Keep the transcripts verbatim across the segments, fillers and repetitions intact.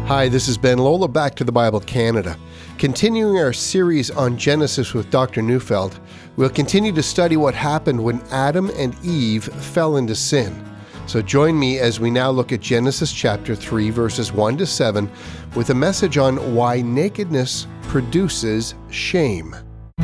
Hi, this is Ben Lola, back to the Bible Canada. Continuing our series on Genesis with Doctor Neufeld, we'll continue to study what happened when Adam and Eve fell into sin. So join me as we now look at Genesis chapter three, verses one to seven, with a message on why nakedness produces shame.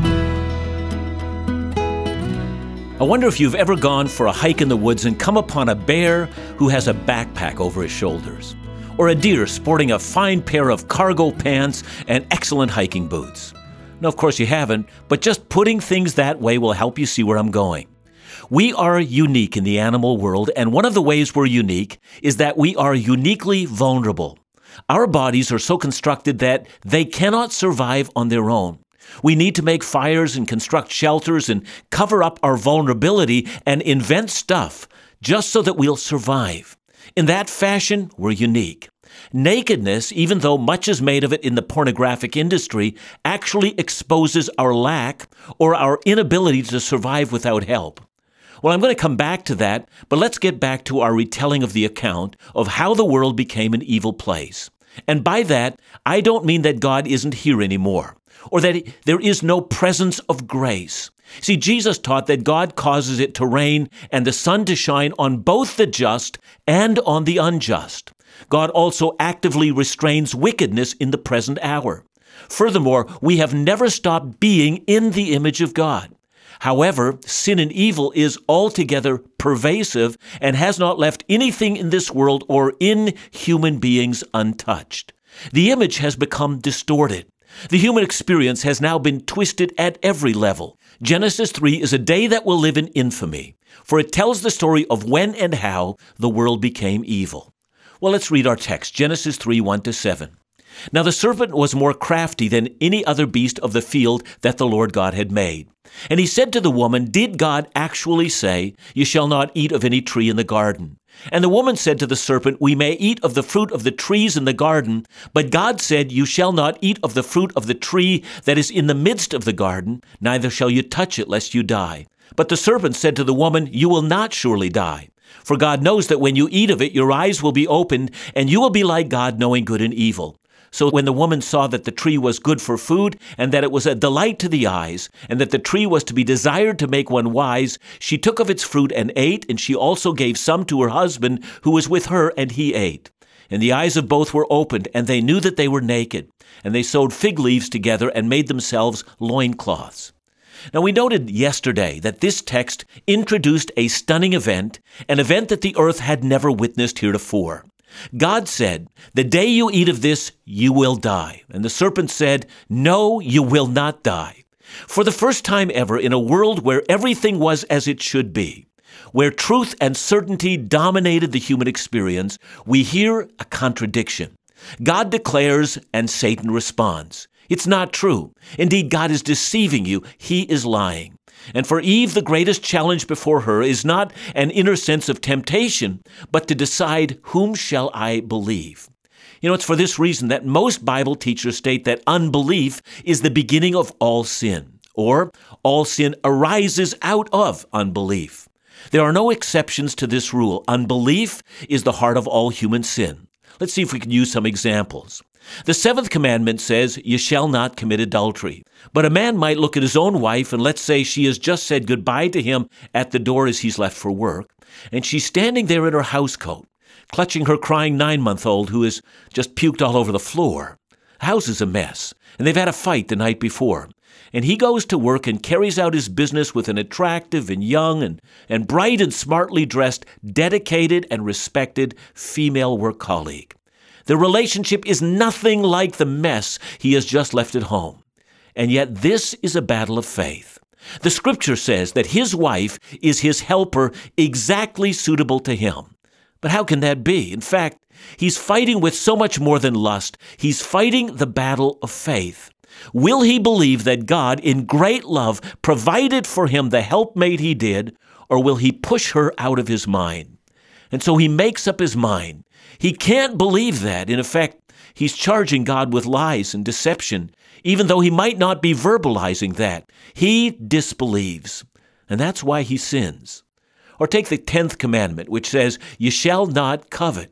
I wonder if you've ever gone for a hike in the woods and come upon a bear who has a backpack over his shoulders, or a deer sporting a fine pair of cargo pants and excellent hiking boots. No, of course you haven't, but just putting things that way will help you see where I'm going. We are unique in the animal world, and one of the ways we're unique is that we are uniquely vulnerable. Our bodies are so constructed that they cannot survive on their own. We need to make fires and construct shelters and cover up our vulnerability and invent stuff just so that we'll survive. In that fashion, we're unique. Nakedness, even though much is made of it in the pornographic industry, actually exposes our lack or our inability to survive without help. Well, I'm going to come back to that, but let's get back to our retelling of the account of how the world became an evil place. And by that, I don't mean that God isn't here anymore, or that there is no presence of grace. See, Jesus taught that God causes it to rain and the sun to shine on both the just and on the unjust. God also actively restrains wickedness in the present hour. Furthermore, we have never stopped being in the image of God. However, sin and evil is altogether pervasive and has not left anything in this world or in human beings untouched. The image has become distorted. The human experience has now been twisted at every level. Genesis three is a day that will live in infamy, for it tells the story of when and how the world became evil. Well, let's read our text, Genesis three, one to seven. Now the serpent was more crafty than any other beast of the field that the Lord God had made. And he said to the woman, "Did God actually say, 'You shall not eat of any tree in the garden'?" And the woman said to the serpent, "We may eat of the fruit of the trees in the garden, but God said, 'You shall not eat of the fruit of the tree that is in the midst of the garden, neither shall you touch it, lest you die.' But the serpent said to the woman, 'You will not surely die. For God knows that when you eat of it, your eyes will be opened, and you will be like God, knowing good and evil.' So when the woman saw that the tree was good for food, and that it was a delight to the eyes, and that the tree was to be desired to make one wise, she took of its fruit and ate, and she also gave some to her husband who was with her, and he ate. And the eyes of both were opened, and they knew that they were naked. And they sewed fig leaves together and made themselves loincloths." Now, we noted yesterday that this text introduced a stunning event, an event that the earth had never witnessed heretofore. God said, "The day you eat of this, you will die." And the serpent said, "No, you will not die." For the first time ever in a world where everything was as it should be, where truth and certainty dominated the human experience, we hear a contradiction. God declares and Satan responds. It's not true. Indeed, God is deceiving you. He is lying. And for Eve, the greatest challenge before her is not an inner sense of temptation, but to decide, whom shall I believe? You know, it's for this reason that most Bible teachers state that unbelief is the beginning of all sin, or all sin arises out of unbelief. There are no exceptions to this rule. Unbelief is the heart of all human sin. Let's see if we can use some examples. The seventh commandment says, "You shall not commit adultery." But a man might look at his own wife, and let's say she has just said goodbye to him at the door as he's left for work, and she's standing there in her housecoat, clutching her crying nine-month-old who has just puked all over the floor. The house is a mess, and they've had a fight the night before. And he goes to work and carries out his business with an attractive and young and, and bright and smartly dressed, dedicated and respected female work colleague. The relationship is nothing like the mess he has just left at home. And yet this is a battle of faith. The scripture says that his wife is his helper exactly suitable to him. But how can that be? In fact, he's fighting with so much more than lust. He's fighting the battle of faith. Will he believe that God, in great love, provided for him the helpmate he did, or will he push her out of his mind? And so he makes up his mind. He can't believe that. In effect, he's charging God with lies and deception, even though he might not be verbalizing that. He disbelieves, and that's why he sins. Or take the tenth commandment, which says, "You shall not covet."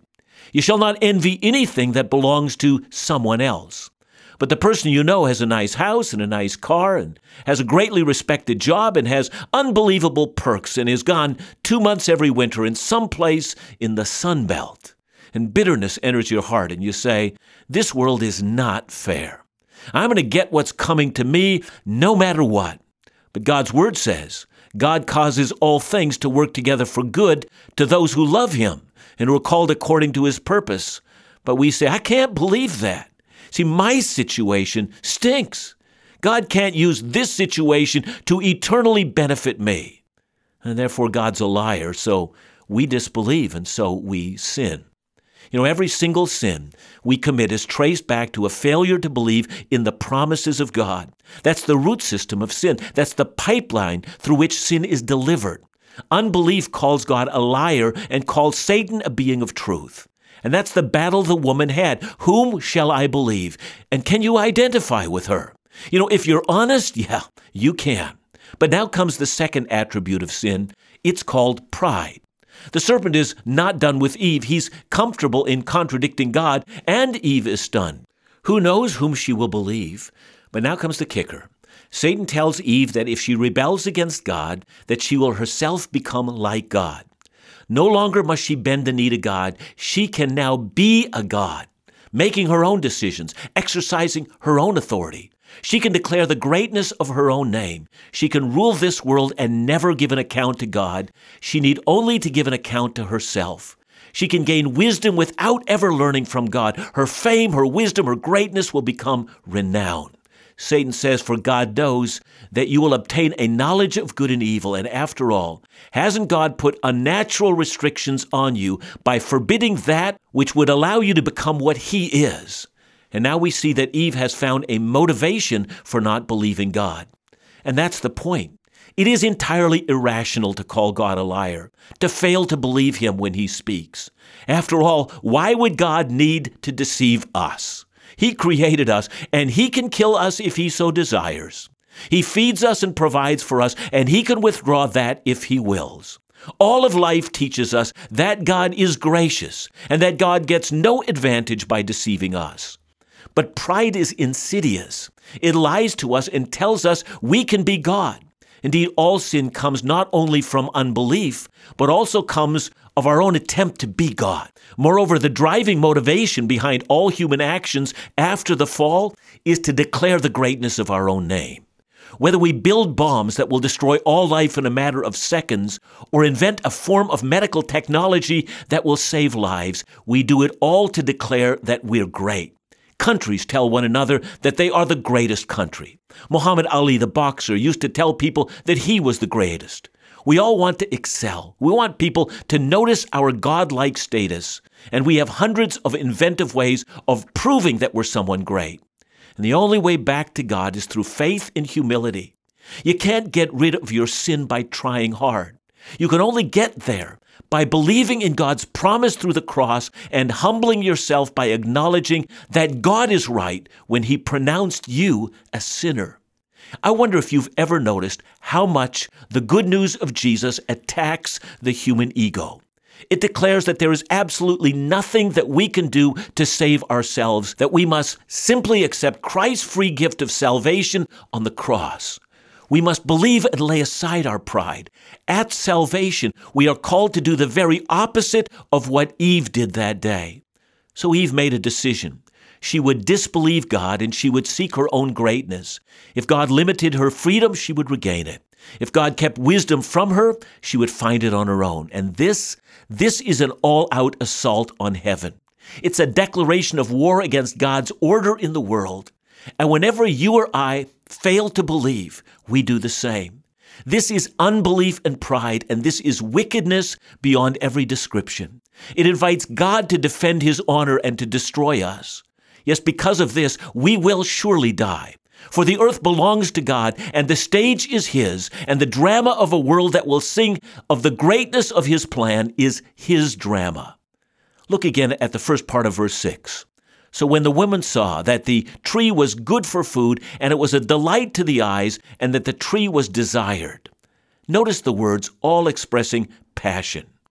You shall not envy anything that belongs to someone else. But the person you know has a nice house and a nice car and has a greatly respected job and has unbelievable perks and is gone two months every winter in some place in the Sun Belt. And bitterness enters your heart and you say, this world is not fair. I'm going to get what's coming to me no matter what. But God's word says, God causes all things to work together for good to those who love him and who are called according to his purpose. But we say, I can't believe that. See, my situation stinks. God can't use this situation to eternally benefit me. And therefore, God's a liar, so we disbelieve and so we sin. You know, every single sin we commit is traced back to a failure to believe in the promises of God. That's the root system of sin. That's the pipeline through which sin is delivered. Unbelief calls God a liar and calls Satan a being of truth. And that's the battle the woman had. Whom shall I believe? And can you identify with her? You know, if you're honest, yeah, you can. But now comes the second attribute of sin. It's called pride. The serpent is not done with Eve. He's comfortable in contradicting God, and Eve is stunned. Who knows whom she will believe? But now comes the kicker. Satan tells Eve that if she rebels against God, that she will herself become like God. No longer must she bend the knee to God. She can now be a God, making her own decisions, exercising her own authority. She can declare the greatness of her own name. She can rule this world and never give an account to God. She need only to give an account to herself. She can gain wisdom without ever learning from God. Her fame, her wisdom, her greatness will become renowned. Satan says, for God knows that you will obtain a knowledge of good and evil. And after all, hasn't God put unnatural restrictions on you by forbidding that which would allow you to become what he is? And now we see that Eve has found a motivation for not believing God. And that's the point. It is entirely irrational to call God a liar, to fail to believe him when he speaks. After all, why would God need to deceive us? He created us, and he can kill us if he so desires. He feeds us and provides for us, and he can withdraw that if he wills. All of life teaches us that God is gracious, and that God gets no advantage by deceiving us. But pride is insidious. It lies to us and tells us we can be God. Indeed, all sin comes not only from unbelief, but also comes of our own attempt to be God. Moreover, the driving motivation behind all human actions after the fall is to declare the greatness of our own name. Whether we build bombs that will destroy all life in a matter of seconds or invent a form of medical technology that will save lives, we do it all to declare that we're great. Countries tell one another that they are the greatest country. Muhammad Ali, the boxer, used to tell people that he was the greatest. We all want to excel. We want people to notice our godlike status, and we have hundreds of inventive ways of proving that we're someone great. And the only way back to God is through faith and humility. You can't get rid of your sin by trying hard. You can only get there by believing in God's promise through the cross and humbling yourself by acknowledging that God is right when he pronounced you a sinner. I wonder if you've ever noticed how much the good news of Jesus attacks the human ego. It declares that there is absolutely nothing that we can do to save ourselves, that we must simply accept Christ's free gift of salvation on the cross. We must believe and lay aside our pride. At salvation, we are called to do the very opposite of what Eve did that day. So Eve made a decision. She would disbelieve God and she would seek her own greatness. If God limited her freedom, she would regain it. If God kept wisdom from her, she would find it on her own. And this, this is an all-out assault on heaven. It's a declaration of war against God's order in the world. And whenever you or I fail to believe, we do the same. This is unbelief and pride, and this is wickedness beyond every description. It invites God to defend his honor and to destroy us. Yes, because of this, we will surely die. For the earth belongs to God, and the stage is his, and the drama of a world that will sing of the greatness of his plan is his drama. Look again at the first part of verse six. So when the woman saw that the tree was good for food, and it was a delight to the eyes, and that the tree was desired. Notice the words all expressing passion.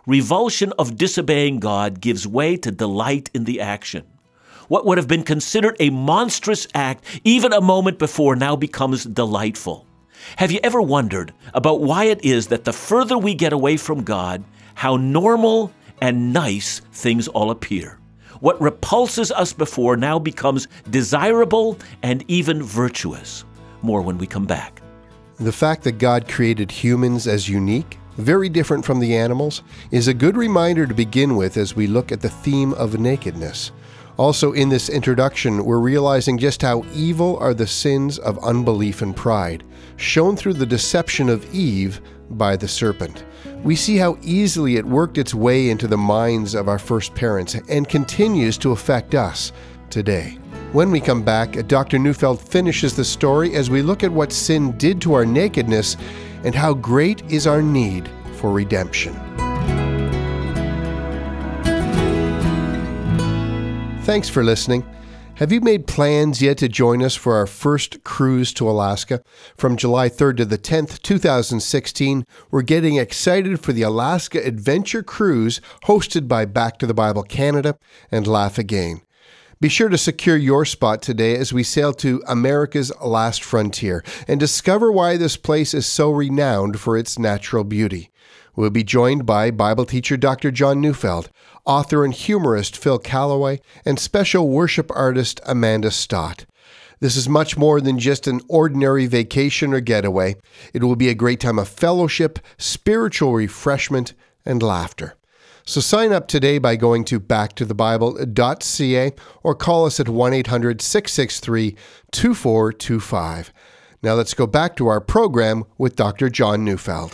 revulsion of disobeying God gives way to delight in the action. What would have been considered a monstrous act even a moment before now becomes delightful. Have you ever wondered about why it is that the further we get away from God, how normal and nice things all appear? What repulses us before now becomes desirable and even virtuous. More when we come back. The fact that God created humans as unique, very different from the animals, is a good reminder to begin with as we look at the theme of nakedness. Also, in this introduction, we're realizing just how evil are the sins of unbelief and pride, shown through the deception of Eve by the serpent. We see how easily it worked its way into the minds of our first parents and continues to affect us today. When we come back, Doctor Neufeld finishes the story as we look at what sin did to our nakedness and how great is our need for redemption. Thanks for listening. Have you made plans yet to join us for our first cruise to Alaska? From July third to the tenth, twenty sixteen, we're getting excited for the Alaska Adventure Cruise hosted by Back to the Bible Canada and Laugh Again. Be sure to secure your spot today as we sail to America's last frontier and discover why this place is so renowned for its natural beauty. We'll be joined by Bible teacher Doctor John Neufeld, author and humorist Phil Callaway, and special worship artist Amanda Stott. This is much more than just an ordinary vacation or getaway. It will be a great time of fellowship, spiritual refreshment, and laughter. So sign up today by going to back to the bible dot c a or call us at one eight hundred, six six three, two four two five. Now let's go back to our program with Doctor John Neufeld.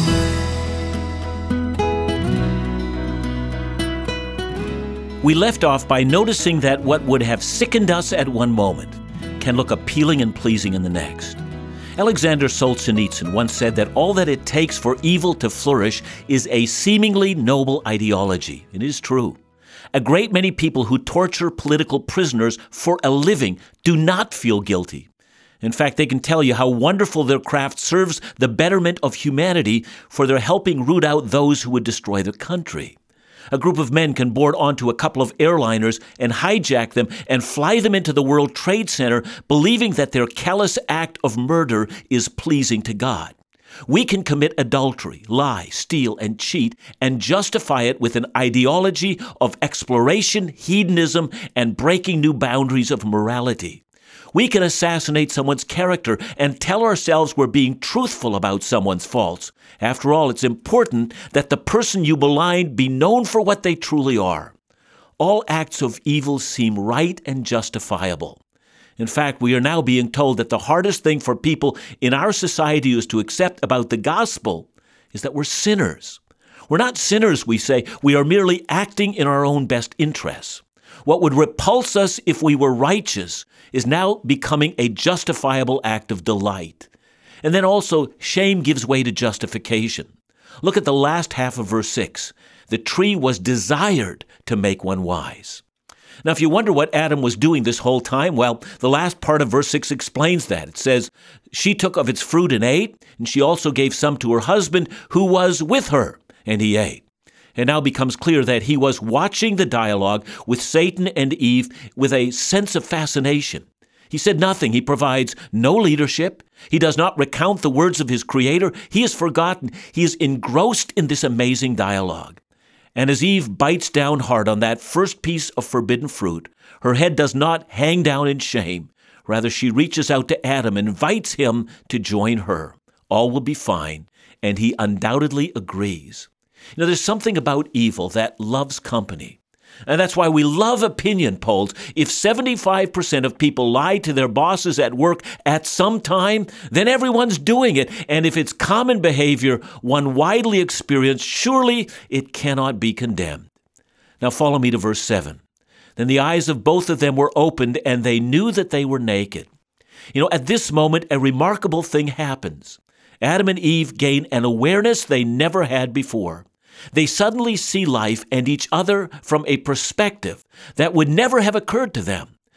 We left off by noticing that what would have sickened us at one moment can look appealing and pleasing in the next. Alexander Solzhenitsyn once said that all that it takes for evil to flourish is a seemingly noble ideology. It is true. A great many people who torture political prisoners for a living do not feel guilty. In fact, they can tell you how wonderful their craft serves the betterment of humanity, for they're helping root out those who would destroy their country. A group of men can board onto a couple of airliners and hijack them and fly them into the World Trade Center, believing that their callous act of murder is pleasing to God. We can commit adultery, lie, steal, and cheat, and justify it with an ideology of exploration, hedonism, and breaking new boundaries of morality. We can assassinate someone's character and tell ourselves we're being truthful about someone's faults. After all, it's important that the person you maligned be known for what they truly are. All acts of evil seem right and justifiable. In fact, we are now being told that the hardest thing for people in our society is to accept about the gospel is that we're sinners. We're not sinners, we say. We are merely acting in our own best interests. What would repulse us if we were righteous is now becoming a justifiable act of delight. And then also, shame gives way to justification. Look at the last half of verse six. The tree was desired to make one wise. Now, if you wonder what Adam was doing this whole time, well, the last part of verse six explains that. It says, she took of its fruit and ate, and she also gave some to her husband who was with her, and he ate. It now becomes clear that he was watching the dialogue with Satan and Eve with a sense of fascination. He said nothing. He provides no leadership. He does not recount the words of his Creator. He is forgotten. He is engrossed in this amazing dialogue. And as Eve bites down hard on that first piece of forbidden fruit, her head does not hang down in shame. Rather, she reaches out to Adam and invites him to join her. All will be fine, and he undoubtedly agrees. You know, there's something about evil that loves company. And that's why we love opinion polls. If seventy-five percent of people lie to their bosses at work at some time, then everyone's doing it. And if it's common behavior, one widely experienced, surely it cannot be condemned. Now follow me to verse seven. Then the eyes of both of them were opened, and they knew that they were naked. You know, at this moment, a remarkable thing happens. Adam and Eve gain an awareness they never had before. They suddenly see life and each other from a perspective that would never have occurred to them.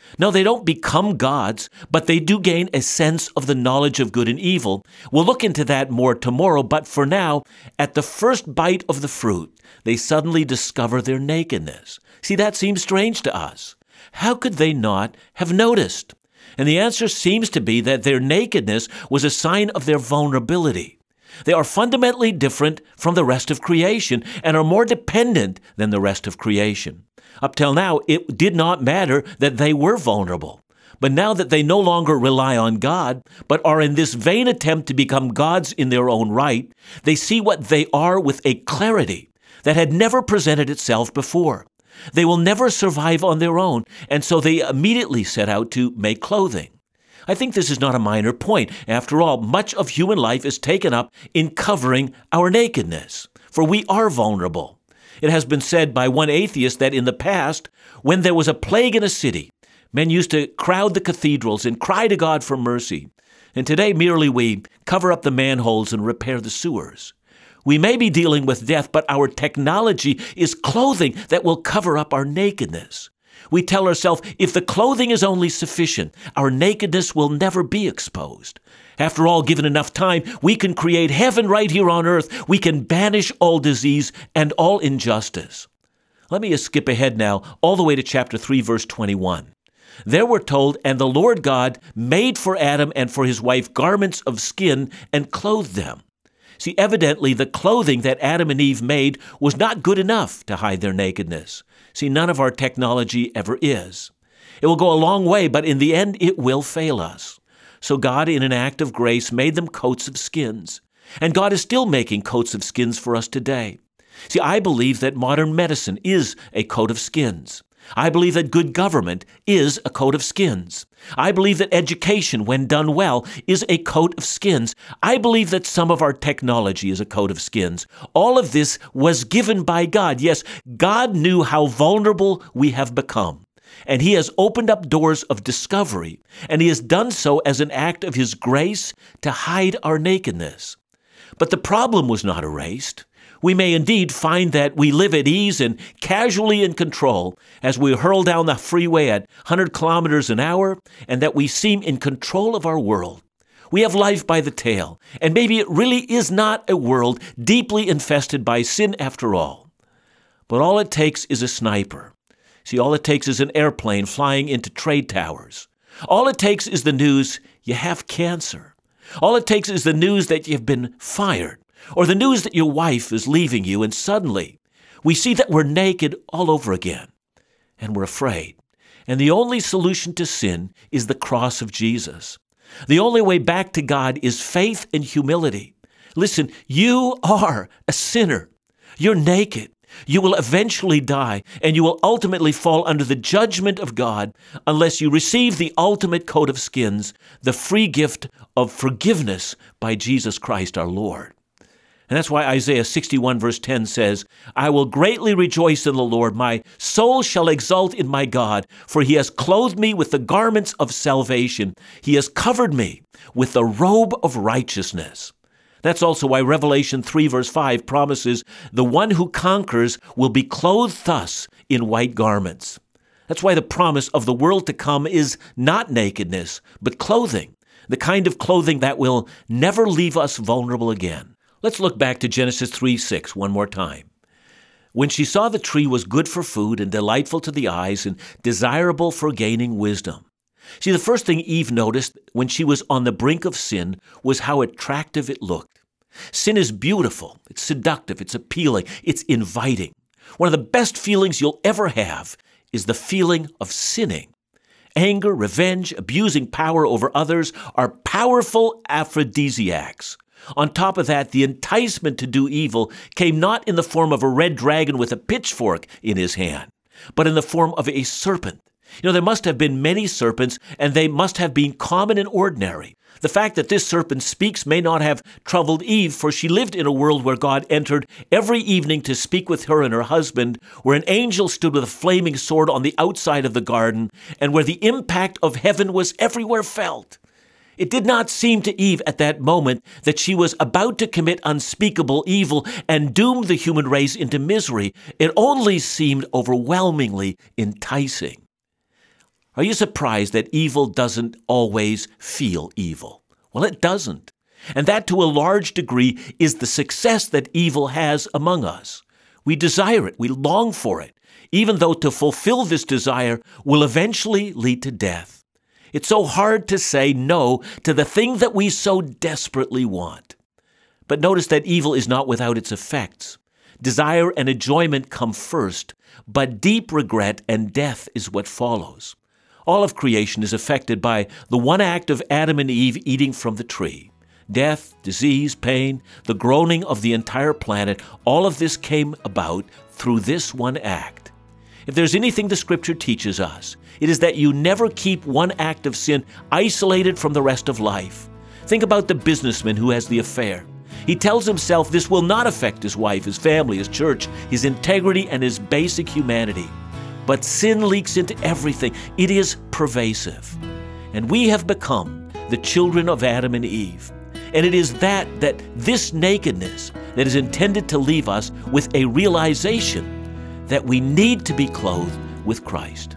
No, they don't become gods, but they do gain a sense of the knowledge of good and evil. We'll look into that more tomorrow, but for now, at the first bite of the fruit, they suddenly discover their nakedness. See, that seems strange to us. How could they not have noticed? And the answer seems to be that their nakedness was a sign of their vulnerability. They are fundamentally different from the rest of creation and are more dependent than the rest of creation. Up till now, it did not matter that they were vulnerable. But now that they no longer rely on God, but are in this vain attempt to become gods in their own right, they see what they are with a clarity that had never presented itself before. They will never survive on their own, and so they immediately set out to make clothing. I think this is not a minor point. After all, much of human life is taken up in covering our nakedness, for we are vulnerable. It has been said by one atheist that in the past, when there was a plague in a city, men used to crowd the cathedrals and cry to God for mercy. And today merely we cover up the manholes and repair the sewers. We may be dealing with death, but our technology is clothing that will cover up our nakedness. We tell ourselves, if the clothing is only sufficient, our nakedness will never be exposed. After all, given enough time, we can create heaven right here on earth. We can banish all disease and all injustice. Let me skip ahead now, all the way to chapter three, verse twenty-one. There we're told, and the Lord God made for Adam and for his wife garments of skin and clothed them. See, evidently the clothing that Adam and Eve made was not good enough to hide their nakedness. See, none of our technology ever is. It will go a long way, but in the end it will fail us. So God, in an act of grace, made them coats of skins. And God is still making coats of skins for us today. See, I believe that modern medicine is a coat of skins. I believe that good government is a coat of skins. I believe that education, when done well, is a coat of skins. I believe that some of our technology is a coat of skins. All of this was given by God. Yes, God knew how vulnerable we have become. And he has opened up doors of discovery, and he has done so as an act of his grace to hide our nakedness. But the problem was not erased. We may indeed find that we live at ease and casually in control as we hurl down the freeway at one hundred kilometers an hour, and that we seem in control of our world. We have life by the tail, and maybe it really is not a world deeply infested by sin after all. But all it takes is a sniper. See, all it takes is an airplane flying into trade towers. All it takes is the news you have cancer. All it takes is the news that you've been fired, or the news that your wife is leaving you, and suddenly we see that we're naked all over again, and we're afraid. And the only solution to sin is the cross of Jesus. The only way back to God is faith and humility. Listen, you are a sinner. You're naked. You will eventually die, and you will ultimately fall under the judgment of God unless you receive the ultimate coat of skins, the free gift of forgiveness by Jesus Christ our Lord. And that's why Isaiah sixty-one verse ten says, I will greatly rejoice in the Lord. My soul shall exult in my God, for he has clothed me with the garments of salvation. He has covered me with the robe of righteousness. That's also why Revelation three verse five promises the one who conquers will be clothed thus in white garments. That's why the promise of the world to come is not nakedness, but clothing, the kind of clothing that will never leave us vulnerable again. Let's look back to Genesis three six one more time. When she saw the tree was good for food and delightful to the eyes and desirable for gaining wisdom. See, the first thing Eve noticed when she was on the brink of sin was how attractive it looked. Sin is beautiful, it's seductive, it's appealing, it's inviting. One of the best feelings you'll ever have is the feeling of sinning. Anger, revenge, abusing power over others are powerful aphrodisiacs. On top of that, the enticement to do evil came not in the form of a red dragon with a pitchfork in his hand, but in the form of a serpent. You know, there must have been many serpents, and they must have been common and ordinary. The fact that this serpent speaks may not have troubled Eve, for she lived in a world where God entered every evening to speak with her and her husband, where an angel stood with a flaming sword on the outside of the garden, and where the impact of heaven was everywhere felt. It did not seem to Eve at that moment that she was about to commit unspeakable evil and doom the human race into misery. It only seemed overwhelmingly enticing. Are you surprised that evil doesn't always feel evil? Well, it doesn't. And that, to a large degree, is the success that evil has among us. We desire it. We long for it, even though to fulfill this desire will eventually lead to death. It's so hard to say no to the thing that we so desperately want. But notice that evil is not without its effects. Desire and enjoyment come first, but deep regret and death is what follows. All of creation is affected by the one act of Adam and Eve eating from the tree. Death, disease, pain, the groaning of the entire planet, all of this came about through this one act. If there's anything the Scripture teaches us, it is that you never keep one act of sin isolated from the rest of life. Think about the businessman who has the affair. He tells himself this will not affect his wife, his family, his church, his integrity, and his basic humanity. But sin leaks into everything. It is pervasive. And we have become the children of Adam and Eve. And it is that, that this nakedness that is intended to leave us with a realization that we need to be clothed with Christ.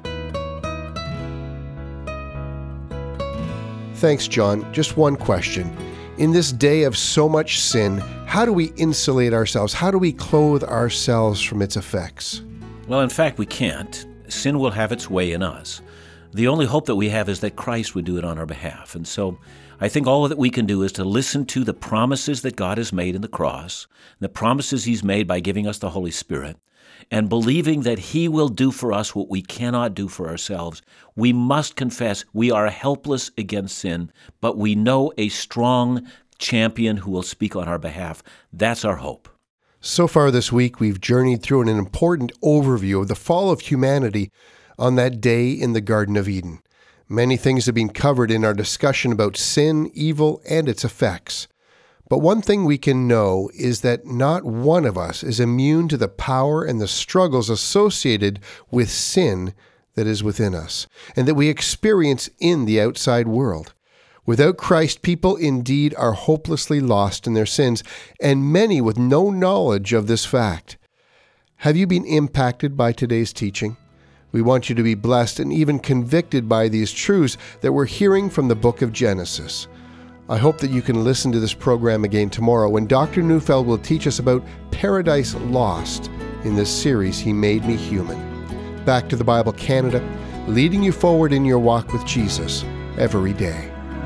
Thanks, John. Just one question. In this day of so much sin, how do we insulate ourselves? How do we clothe ourselves from its effects? Well, in fact, we can't. Sin will have its way in us. The only hope that we have is that Christ would do it on our behalf. And so I think all that we can do is to listen to the promises that God has made in the cross, the promises He's made by giving us the Holy Spirit, and believing that He will do for us what we cannot do for ourselves. We must confess we are helpless against sin, but we know a strong champion who will speak on our behalf. That's our hope. So far this week, we've journeyed through an important overview of the fall of humanity on that day in the Garden of Eden. Many things have been covered in our discussion about sin, evil, and its effects. But one thing we can know is that not one of us is immune to the power and the struggles associated with sin that is within us, and that we experience in the outside world. Without Christ, people indeed are hopelessly lost in their sins, and many with no knowledge of this fact. Have you been impacted by today's teaching? We want you to be blessed and even convicted by these truths that we're hearing from the book of Genesis. I hope that you can listen to this program again tomorrow when Doctor Neufeld will teach us about Paradise Lost in this series, He Made Me Human. Back to the Bible Canada, leading you forward in your walk with Jesus every day.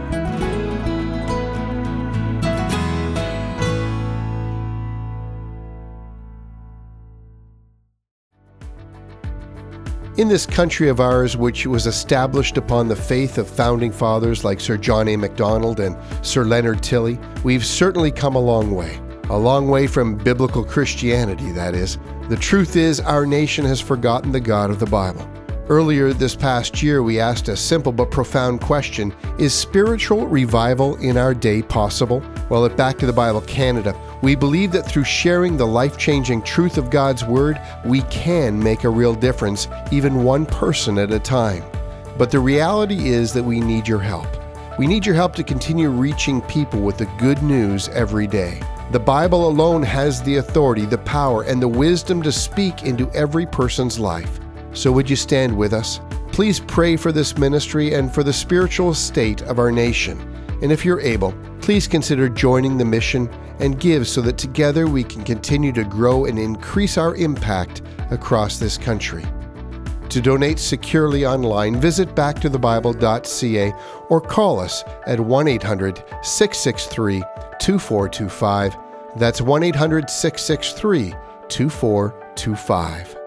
In this country of ours, which was established upon the faith of founding fathers like Sir John A. Macdonald and Sir Leonard Tilley, we've certainly come a long way. A long way from biblical Christianity, that is. The truth is, our nation has forgotten the God of the Bible. Earlier this past year, we asked a simple but profound question: is spiritual revival in our day possible? Well, at Back to the Bible Canada, we believe that through sharing the life-changing truth of God's Word, we can make a real difference, even one person at a time. But the reality is that we need your help. We need your help to continue reaching people with the good news every day. The Bible alone has the authority, the power, and the wisdom to speak into every person's life. So would you stand with us? Please pray for this ministry and for the spiritual state of our nation. And if you're able, please consider joining the mission and give so that together we can continue to grow and increase our impact across this country. To donate securely online, visit back to the bible dot c a or call us at one eight hundred, six six three, two four two five. That's one eight hundred, six six three, two four two five.